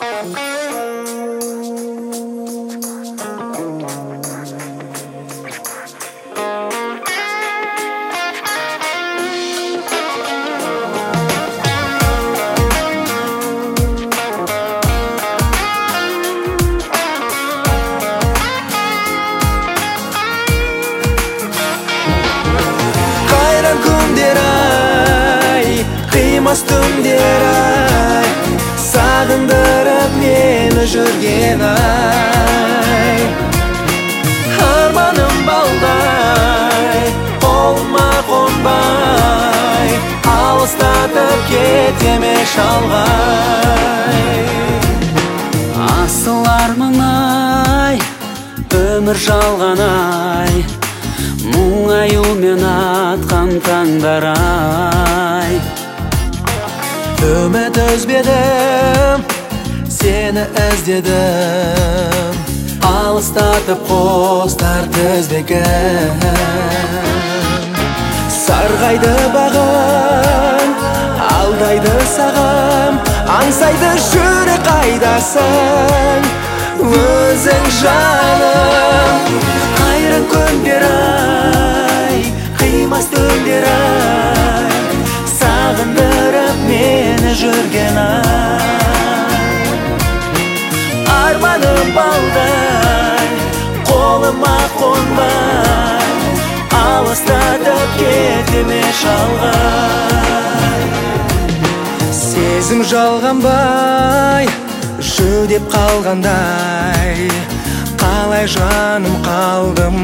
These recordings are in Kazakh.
Kıymas tündер ay, sağındırıp meni жүрген ay. Armaным balдай, қолыма қонбай, алыстатып кетеме шалғай. Асыл арман-ай, өмір жалған-ай, мұңаюмен атқан таңдар-ай. Үміт үзбедім, сені іздедім, алыстатып қостар тізбегім. Сарғайды бағым, алдайды сағым, аңсайды жүрек қайдасың, өзің жаным. Қайран күндер ай, қимас түндер ай, сағындырып мені жүрген ай. Арманым балдай, қолыма қонбай, алыстатып кетеме шалғай. Сезім жалғанбай, жүдеп қалғандай, қалай жаным қалдым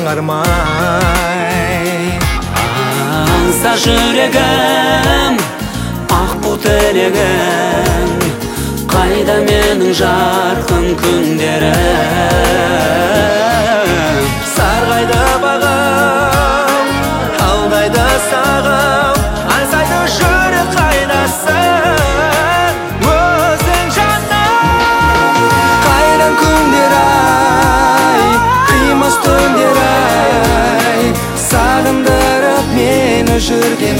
аңғармай. Аңса жүрегім, ақ бұ тілегім, қайда менің жарқын күндерім. Сарғайды бағым, алдайды сағым, аңсайды жүрек қайдасың, өзің жаным. Қайран күндер ай, қимас түндер ай, сағындырып мені жүрген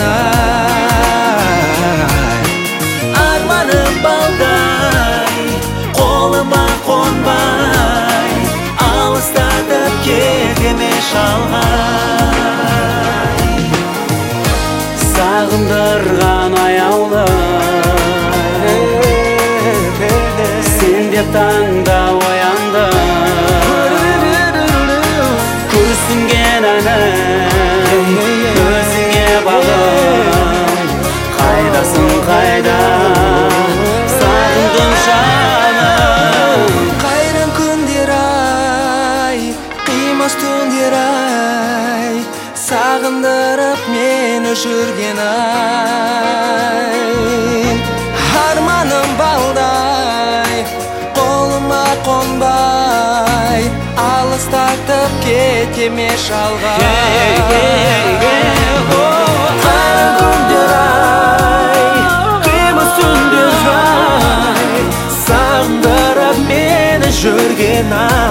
ай. Арманым балдай, қолыма қонбай, алыстатып кетеме шалғай. Сағындырған аяулы, сен деп таңда оянды, күрсінген әнім, өзіңе бағым. Қайдасың қайда, сағындым жаным. Қайран күндер ай, қимас түндер ай, сағындырып мені жүрген ай. Арманым балдай, қолыма қонбай, алыстатып кетеме шалғай. Қайран күндер ай, қимас түндер ай, сағындырып мені жүрген ай.